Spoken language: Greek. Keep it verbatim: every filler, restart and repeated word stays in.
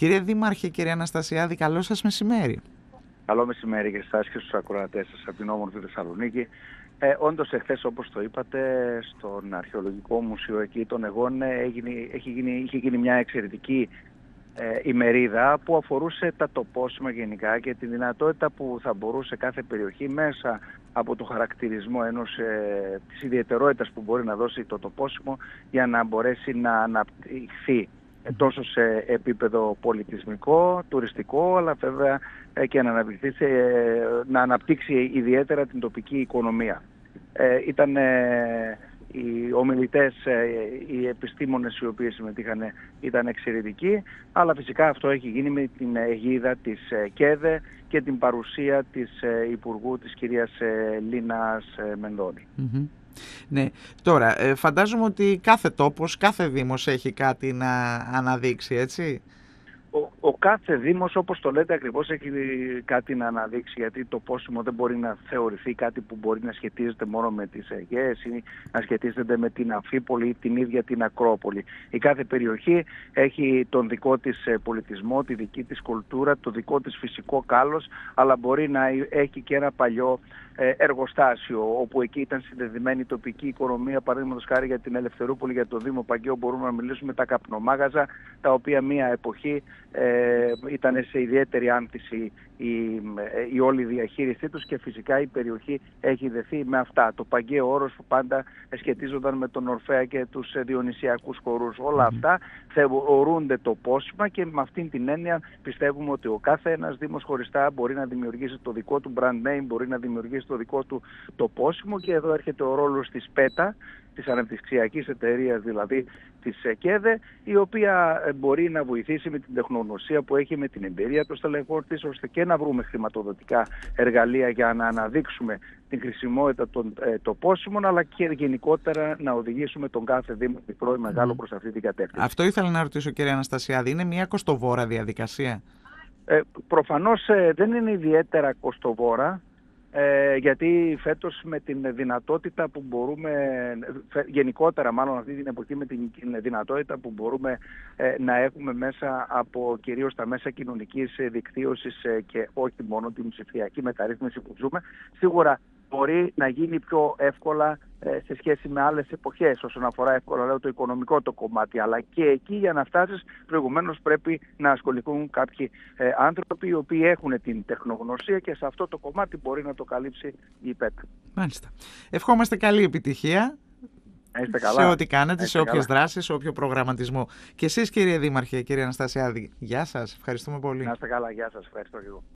Κύριε Δήμαρχε, κύριε Αναστασιάδη, καλό σας μεσημέρι. Καλό μεσημέρι και εσάς και στους ακροατές σας από την όμορφη Θεσσαλονίκη. Ε, όντως εχθές, όπως το είπατε, στον Αρχαιολογικό Μουσείο εκεί των Αιγών έγινε, έχει γίνει, είχε γίνει μια εξαιρετική ε, ημερίδα που αφορούσε τα τοπόσιμα γενικά και τη δυνατότητα που θα μπορούσε κάθε περιοχή μέσα από το χαρακτηρισμό ενός, ε, της ιδιαιτερότητας που μπορεί να δώσει το τοπόσιμο για να μπορέσει να αναπτυχθεί τόσο σε επίπεδο πολιτισμικό, τουριστικό, αλλά βέβαια και να αναπτύξει, σε, να αναπτύξει ιδιαίτερα την τοπική οικονομία. Ε, ήταν ε, οι ομιλητές, ε, οι επιστήμονες οι οποίοι συμμετείχαν ήταν εξαιρετικοί, αλλά φυσικά αυτό έχει γίνει με την αιγίδα της ε, ΚΕΔΕ και την παρουσία της ε, Υπουργού, της κυρίας ε, Λίνας ε, Μενδώνη. Mm-hmm. Ναι, τώρα φαντάζομαι ότι κάθε τόπος, κάθε δήμος έχει κάτι να αναδείξει, έτσι. Ο, ο κάθε δήμος, όπως το λέτε ακριβώς, έχει κάτι να αναδείξει, γιατί το πόσιμο δεν μπορεί να θεωρηθεί κάτι που μπορεί να σχετίζεται μόνο με τις Αιγαίες ή να σχετίζεται με την Αμφίπολη ή την ίδια την Ακρόπολη. Η κάθε περιοχή έχει τον δικό της πολιτισμό, τη δική της κουλτούρα, το δικό της φυσικό κάλος, αλλά μπορεί να έχει και ένα παλιό εργοστάσιο, όπου εκεί ήταν συνδεδεμένη η τοπική οικονομία, παραδείγματος χάρη για την Ελευθερούπολη, για το Δήμο Παγκαίο, μπορούμε να μιλήσουμε τα καπνομάγαζα, τα οποία μία εποχή ε, ήταν σε ιδιαίτερη άνθηση η, η όλη διαχείρισή τους και φυσικά η περιοχή έχει δεθεί με αυτά. Το Παγκαίο όρος που πάντα σχετίζονταν με τον Ορφέα και τους διονυσιακούς χορούς. Όλα mm-hmm. αυτά θεωρούνται τοπόσιμα και με αυτήν την έννοια πιστεύουμε ότι ο κάθε ένας δήμος χωριστά μπορεί να δημιουργήσει το δικό του brand name, μπορεί να δημιουργήσει το δικό του τοπόσιμο, και εδώ έρχεται ο ρόλος της ΠΕΤΑ, της αναπτυξιακής εταιρείας δηλαδή της ΚΕΔΕ, η οποία μπορεί να βοηθήσει με την τεχνογνωσία που έχει, με την εμπειρία των στελεχών της, ώστε και να βρούμε χρηματοδοτικά εργαλεία για να αναδείξουμε την χρησιμότητα των ε, τοπόσιμων, αλλά και γενικότερα να οδηγήσουμε τον κάθε δήμο, μικρό ή μεγάλο, προς αυτή την κατεύθυνση. Αυτό ήθελα να ρωτήσω, κύριε Αναστασιάδη, είναι μια κοστοβόρα διαδικασία? Ε, προφανώς ε, δεν είναι ιδιαίτερα κοστοβόρα. Ε, γιατί φέτος με την δυνατότητα που μπορούμε, γενικότερα μάλλον αυτή την εποχή, με την δυνατότητα που μπορούμε ε, να έχουμε μέσα από κυρίως τα μέσα κοινωνικής δικτύωσης ε, και όχι μόνο την ψηφιακή μεταρρύθμιση που ζούμε, σίγουρα μπορεί να γίνει πιο εύκολα ε, σε σχέση με άλλες εποχές, όσον αφορά εύκολα λέω το οικονομικό το κομμάτι, αλλά και εκεί για να φτάσεις προηγουμένως πρέπει να ασχοληθούν κάποιοι ε, άνθρωποι οι οποίοι έχουν την τεχνογνωσία, και σε αυτό το κομμάτι μπορεί να το καλύψει η ΠΕΤΑ. Μάλιστα. Ευχόμαστε καλή επιτυχία σε ό,τι κάνετε, σε όποιες δράσεις, σε όποιο προγραμματισμό. Και εσείς, κύριε Δήμαρχε, κύριε Αναστασιάδη, γεια σας, ευχαριστούμε πολύ. Να είστε καλά, γεια σας, ευχαριστώ και εγώ.